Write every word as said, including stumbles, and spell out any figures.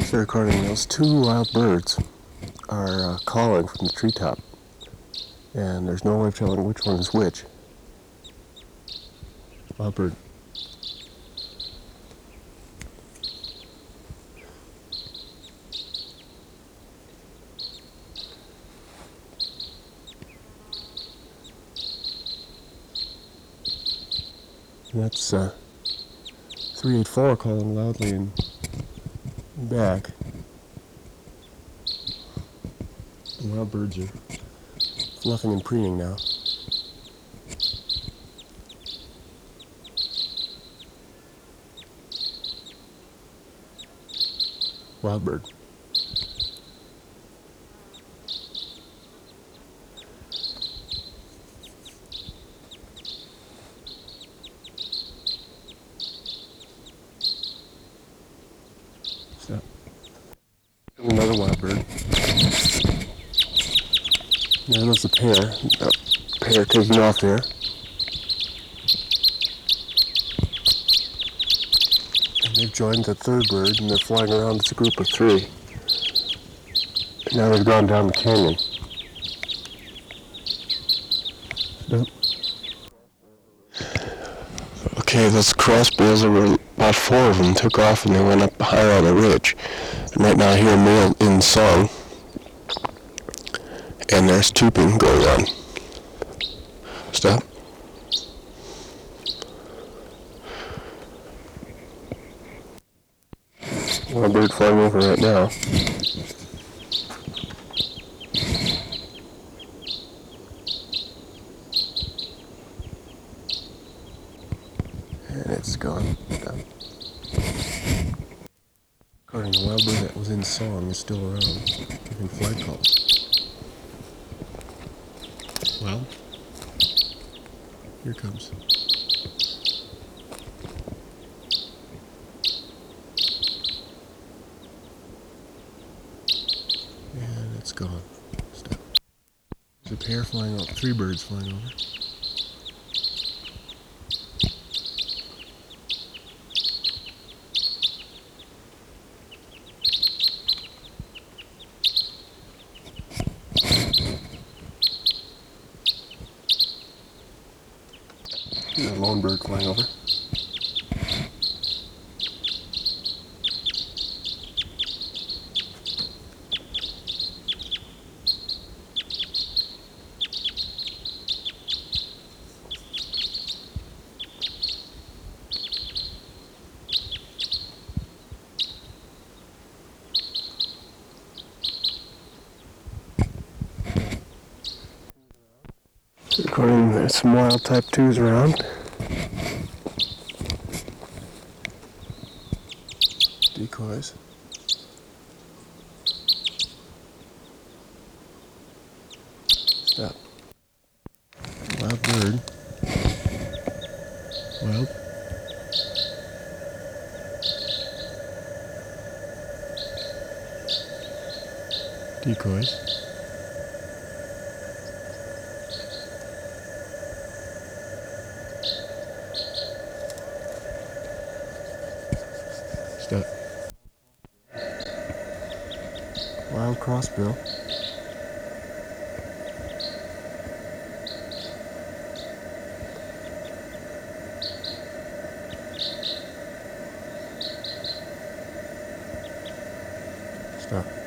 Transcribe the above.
After recording those, two wild birds are uh, calling from the treetop, and there's no way of telling which one is which. Wild bird. And that's uh, three eight four calling loudly and back. The wild birds are fluffing and preening now. Wild bird. So, another wild bird. There goes the pair. The pair taking off there. And they've joined the third bird, and they're flying around as a group of three. And now they've gone down the canyon. Nope. Okay, those crossbills, there were about four of them, took off and they went up higher on the ridge. And right now I hear a male in song. And there's tubing going on. Stop. One bird flying over right now. And it's gone. Down. According to the wild bird that was in song is still around, giving flight calls. Well, here it comes. And it's gone. Stop. There's a pair flying over, three birds flying over. There's a lone bird flying over. Recording there's some wild type twos around. Decoys. Stop. Wild bird. Wild. Decoys. Stop. Wild crossbill. Stop.